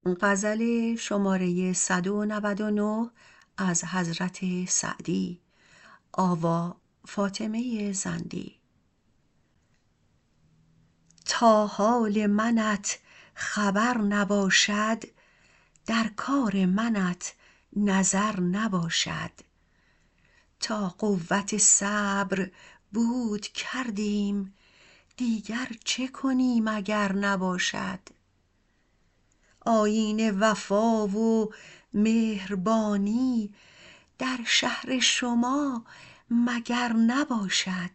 تا حال منت خبر نباشد در کار منت نظر نباشد تا قوت صبر بود کردیم دیگر چه کنیم اگر نباشد آیین وفا و مهربانی در شهر شما مگر نباشد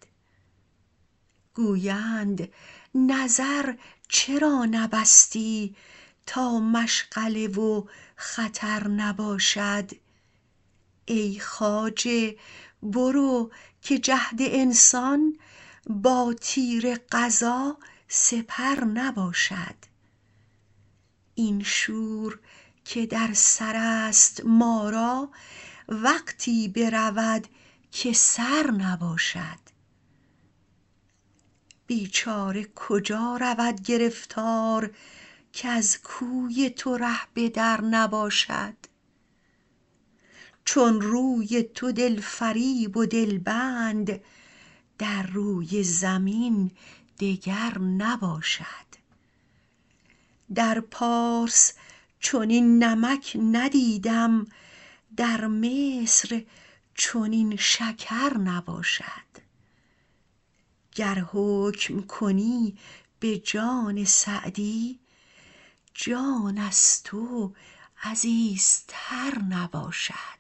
گویند نظر چرا نبستی تا مشغله و خطر نباشد ای خواجه برو که جهد انسان با تیر قضا سپر نباشد این شور که در سر است ما را وقتی برود که سر نباشد بیچاره کجا رود گرفتار کز کوی تو ره به در نباشد چون روی تو دلفریب و دلبند در روی زمین دگر نباشد در پارس چنین نمک ندیدم در مصر چنین شکر نباشد گر حکم کنی به جان سعدی جان از تو عزیزتر نباشد